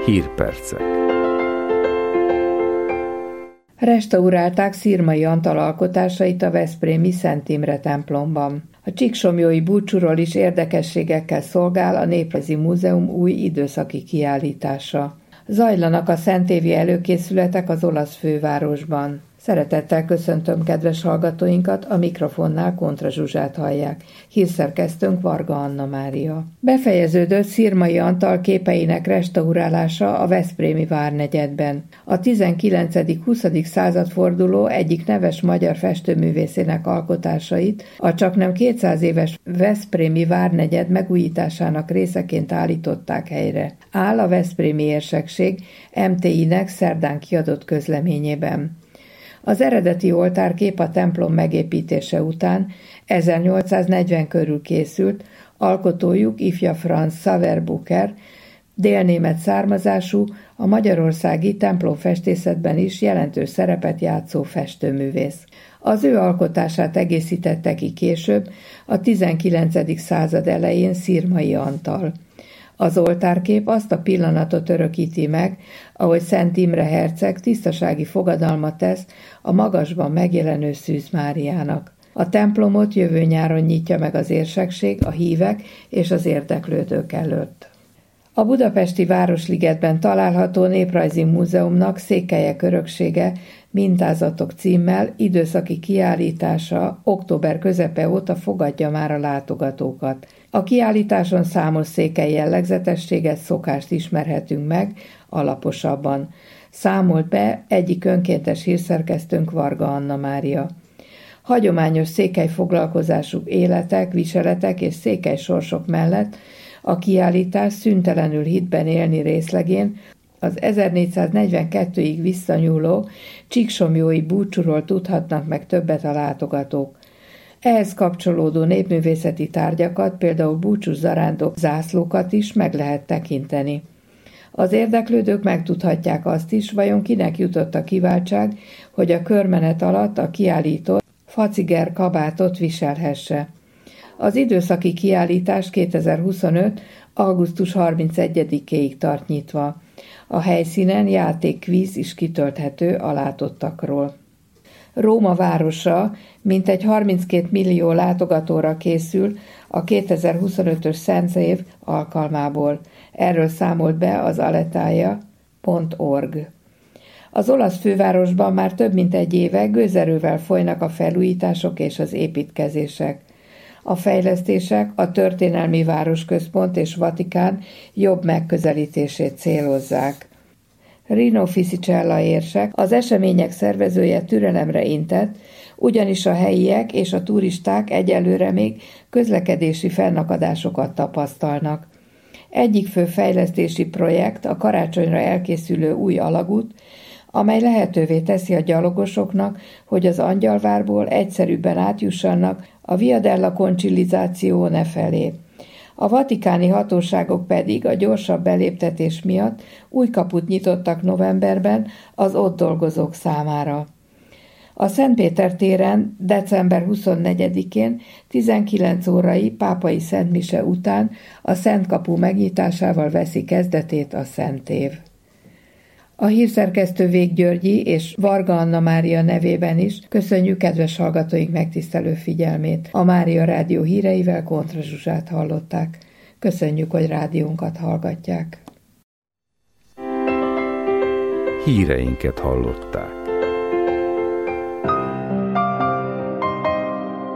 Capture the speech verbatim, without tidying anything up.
Hírpercek. Restaurálták Szirmai Antal alkotásait a veszprémi Szent Imre templomban. A csíksomlyói búcsúról is érdekességekkel szolgál a Néprajzi Múzeum új időszaki kiállítása. Zajlanak a szentévi előkészületek az olasz fővárosban. Szeretettel köszöntöm kedves hallgatóinkat, a mikrofonnál Kontra Zsuzsát hallják. Hírszerkesztőnk Varga Anna Mária. Befejeződött Szirmai Antal képeinek restaurálása a veszprémi várnegyedben. A tizenkilencedik-huszadik századforduló egyik neves magyar festőművészének alkotásait a csaknem kétszáz éves veszprémi várnegyed megújításának részeként állították helyre. Áll a veszprémi érsekség em té i-nek szerdán kiadott közleményében. Az eredeti oltárkép a templom megépítése után ezernyolcszáznegyven körül készült, alkotójuk ifja Franz Saverbucher, délnémet származású, a magyarországi templomfestészetben is jelentős szerepet játszó festőművész. Az ő alkotását egészítette ki később, a tizenkilencedik század elején Szirmai Antal. Az oltárkép azt a pillanatot örökíti meg, ahogy Szent Imre herceg tisztasági fogadalmat tesz a magasban megjelenő Szűz Máriának. A templomot jövő nyáron nyitja meg az érsekség a hívek és az érdeklődők előtt. A budapesti Városligetben található Néprajzi Múzeumnak Székelyek öröksége mintázatok címmel időszaki kiállítása október közepe óta fogadja már a látogatókat. A kiállításon számos székely jellegzetességet, szokást ismerhetünk meg alaposabban. Számolt be egyik önkéntes hírszerkesztőnk, Varga Anna Mária. Hagyományos székely foglalkozású életek, viseletek és székely sorsok mellett a kiállítás szüntelenül hitben élni részlegén az ezernégyszáznegyvenkettőig visszanyúló csíksomlyói búcsúról tudhatnak meg többet a látogatók. Ehhez kapcsolódó népművészeti tárgyakat, például búcsús zarándok zászlókat is meg lehet tekinteni. Az érdeklődők megtudhatják azt is, vajon kinek jutott a kiváltság, hogy a körmenet alatt a kiállított faciger kabátot viselhesse. Az időszaki kiállítás kétezer-huszonöt. augusztus harmincegyedikéig tart nyitva. A helyszínen játékkvíz is kitölthető a látottakról. Róma városa mintegy harminckét millió látogatóra készül a kétezer-huszonötös Szent Év alkalmából. Erről számolt be az aletája pont org. Az olasz fővárosban már több mint egy éve gőzerővel folynak a felújítások és az építkezések. A fejlesztések a történelmi városközpont és Vatikán jobb megközelítését célozzák. Rino Fisicella érsek, az események szervezője türelemre intett, ugyanis a helyiek és a turisták egyelőre még közlekedési fennakadásokat tapasztalnak. Egyik fő fejlesztési projekt a karácsonyra elkészülő új alagút, amely lehetővé teszi a gyalogosoknak, hogy az Angyalvárból egyszerűbben átjussanak a Via della Conciliazione felé. A vatikáni hatóságok pedig a gyorsabb beléptetés miatt új kaput nyitottak novemberben az ott dolgozók számára. A Szentpéter téren december huszonnegyedikén tizenkilenc órai pápai szentmise után a Szentkapu megnyitásával veszi kezdetét a Szent Év. A hírszerkesztő Vég Györgyi és Varga Anna Mária nevében is köszönjük kedves hallgatóink megtisztelő figyelmét. A Mária Rádió híreivel Kontra Zsuzsát hallották. Köszönjük, hogy rádiónkat hallgatják. Híreinket hallották.